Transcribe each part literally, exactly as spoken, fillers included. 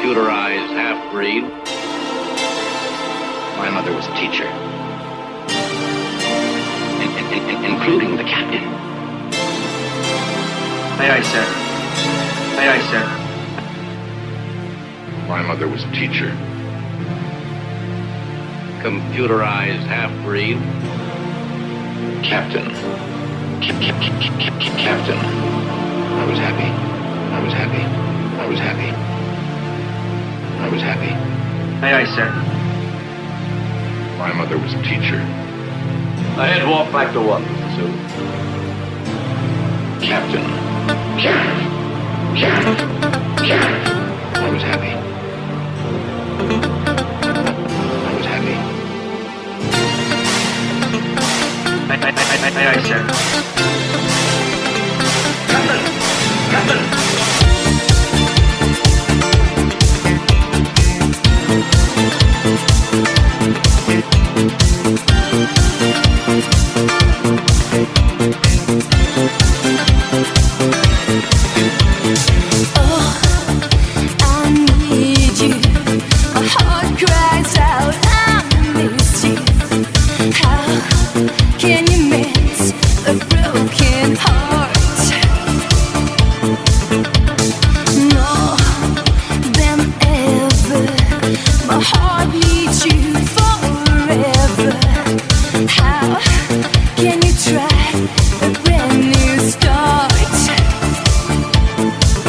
computerized half-breed. My mother was a teacher, in, in, in, including the captain. Aye, aye, sir. Aye, aye, sir. My mother was a teacher. Computerized half-breed. Captain. Cap- cap- cap- cap- cap- Captain. I was happy. I was happy. I was happy. I was happy. Aye, aye, sir. My mother was a teacher. Ahead, walk back to one, Mister Silver. Captain. Captain. Captain. Captain. I was happy. I was happy. Aye, aye, aye, aye, aye, sir. Captain! Captain!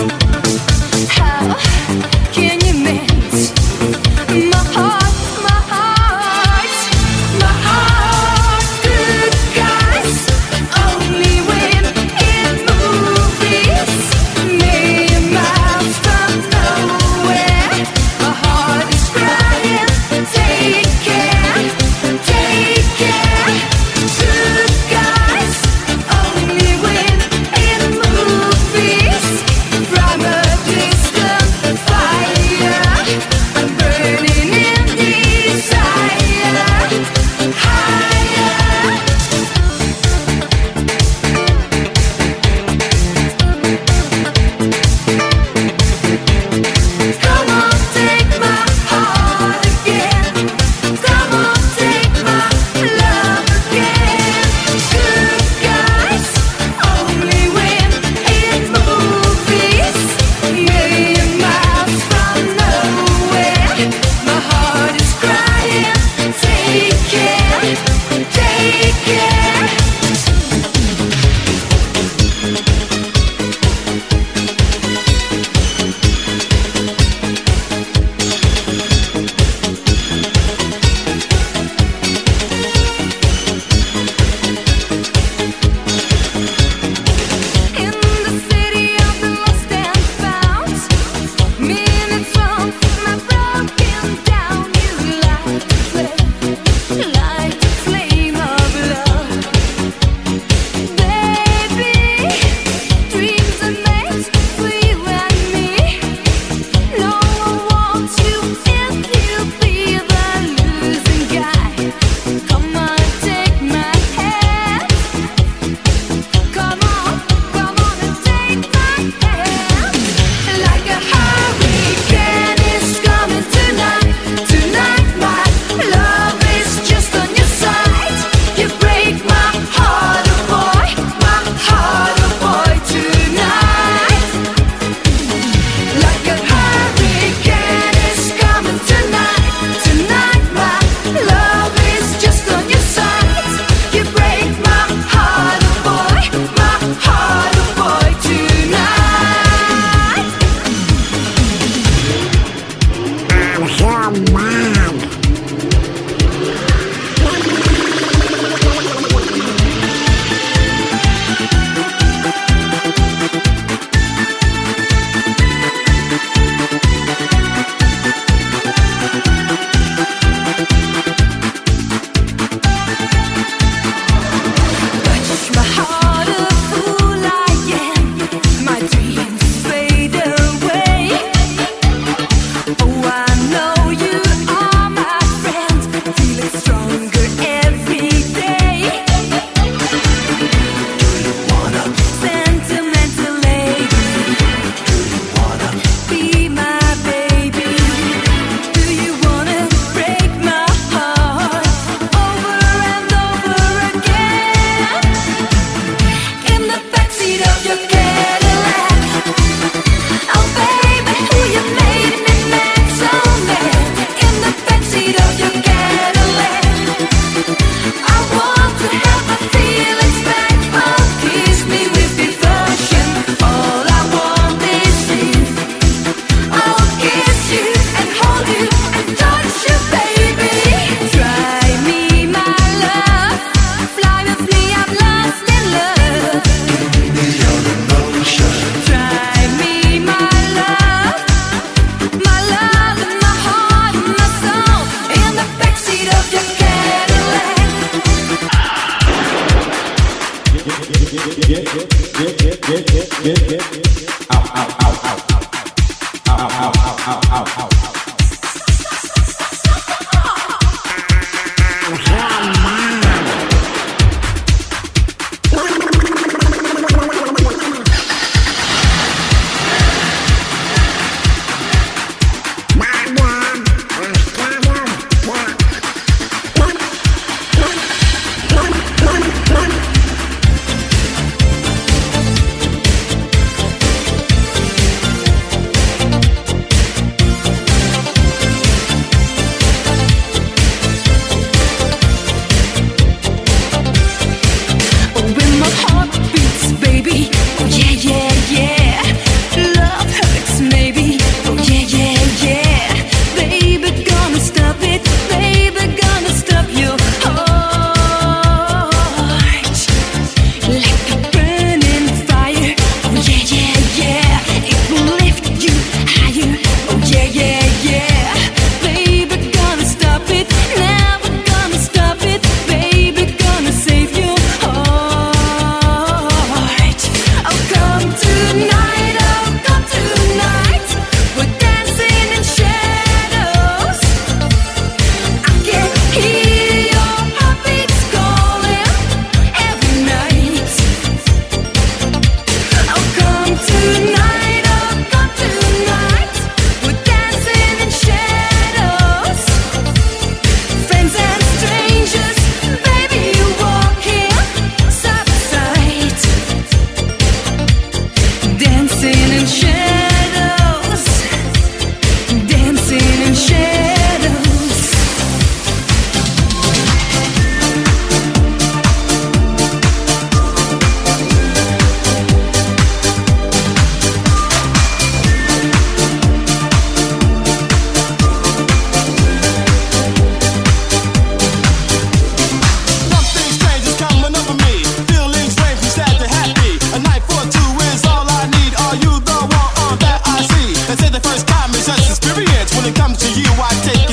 My heart, my heart.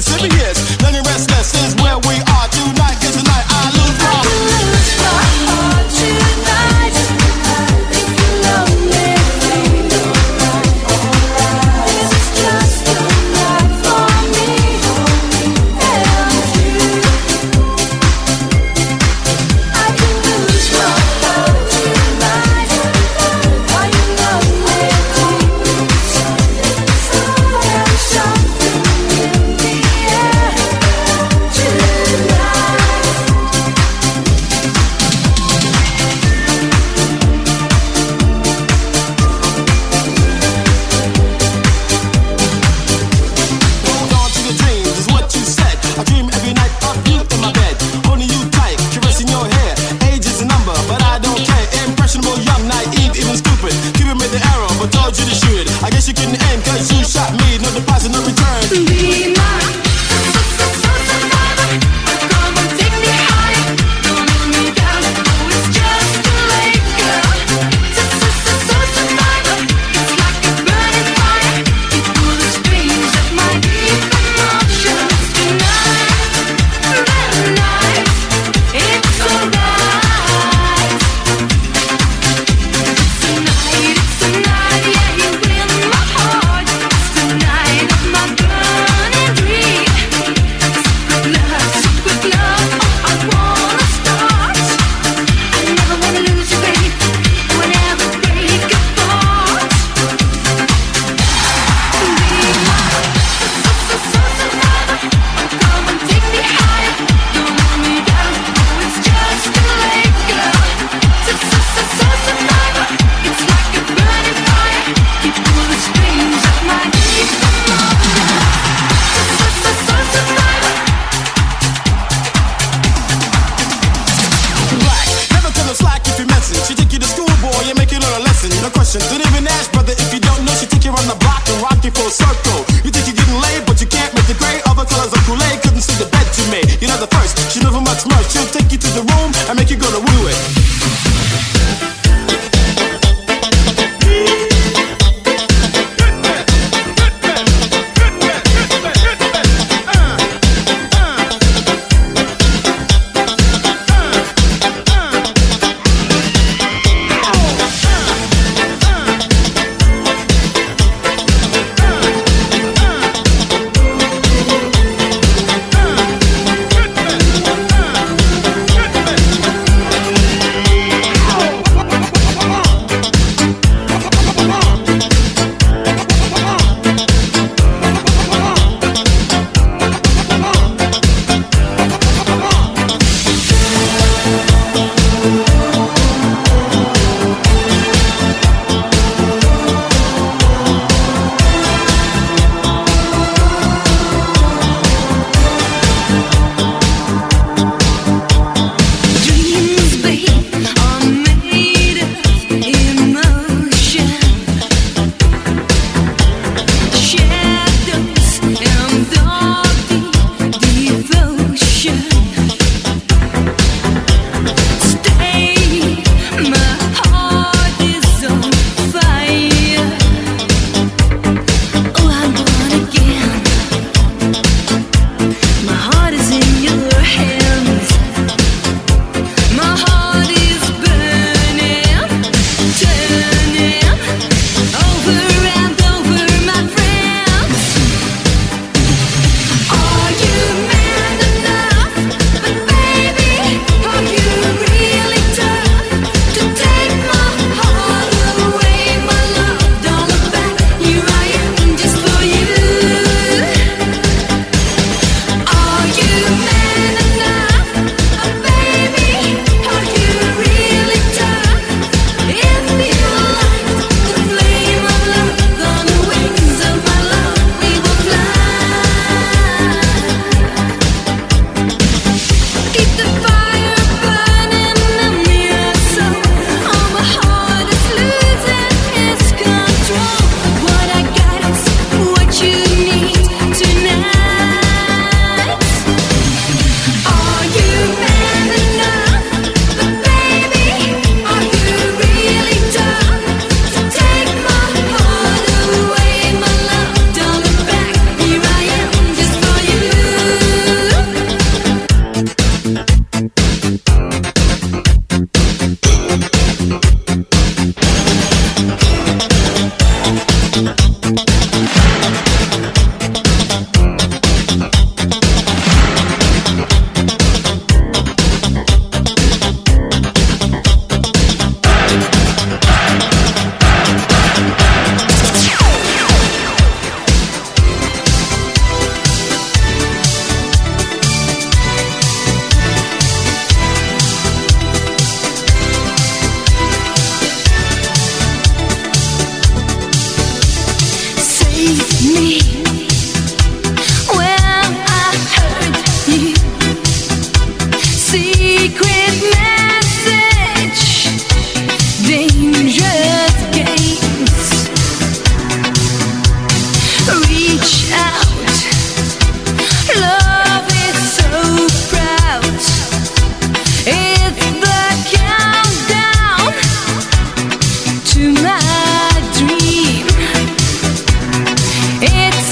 serious. Then you're restless is where we are tonight. Cause tonight I lose my I lose my heart tonight. If you love me, please. This is just a night for me and you. I can lose my heart tonight. Why you love me deep inside? There's something in the air. It's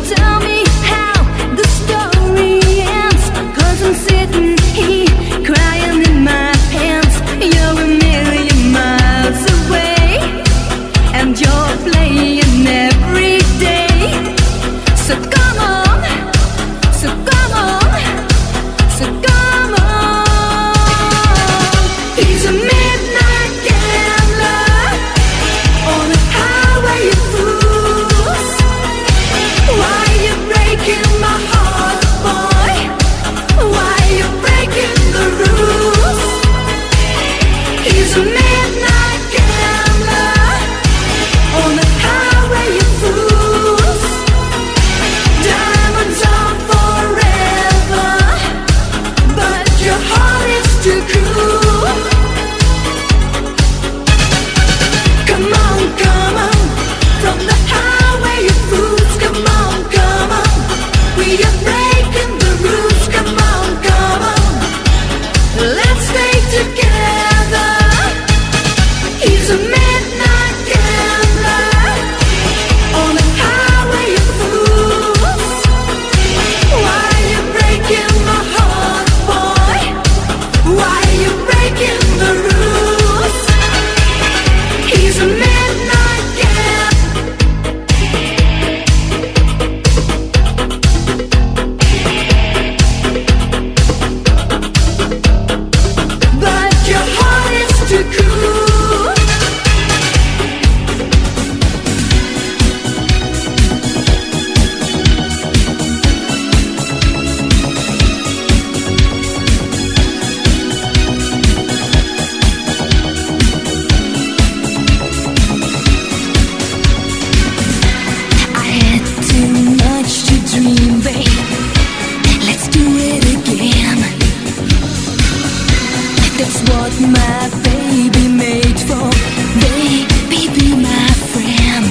tell me how the story ends, 'cause I'm sitting here crying in my pants. You're a million miles away, and you're playing every day. So come on, so come on, so come on. He's a midnight gambler on a highway of fools. Why you breaking my heart, boy? Why you breaking the rules? He's a midnight gambler on a highway of fools. Diamonds are forever, but your heart is too cruel. Come on, come on, from the highway of fools. Come on, come on, we are breaking the rules. Come on, come on, let's stay together. He's a midnight gambler on a highway of fools. Why you breaking my heart, boy? Why you breaking the rules? He's a midnight gambler. But your heart is too cruel. I had too much to dream, babe. Let's do it again. That's what my baby made for. Baby, be my friend.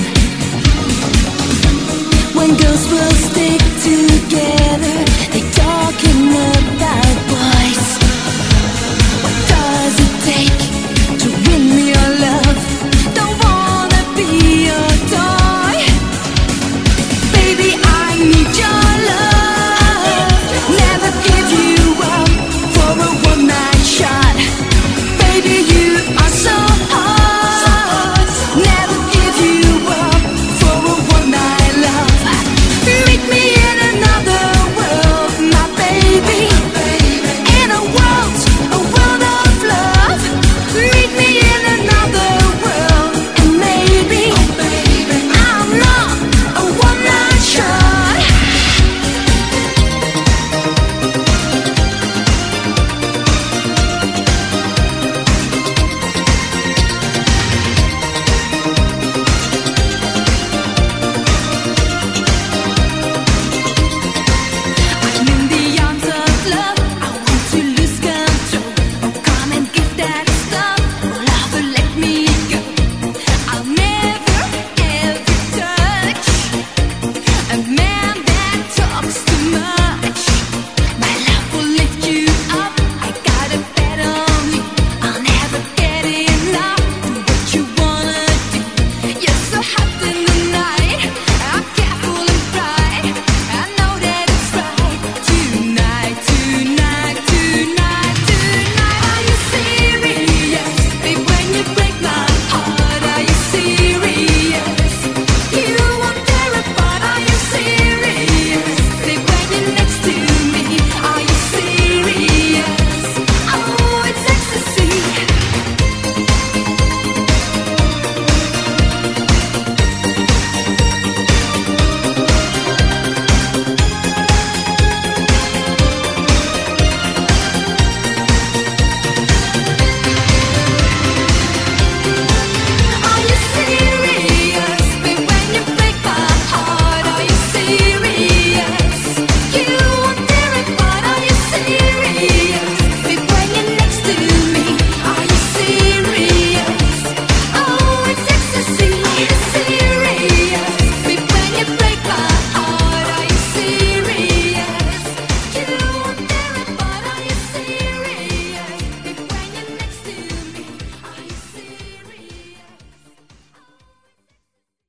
When girls will stick together, they talking about boys. What does it take to win your love? Don't wanna be your toy. Baby, I need your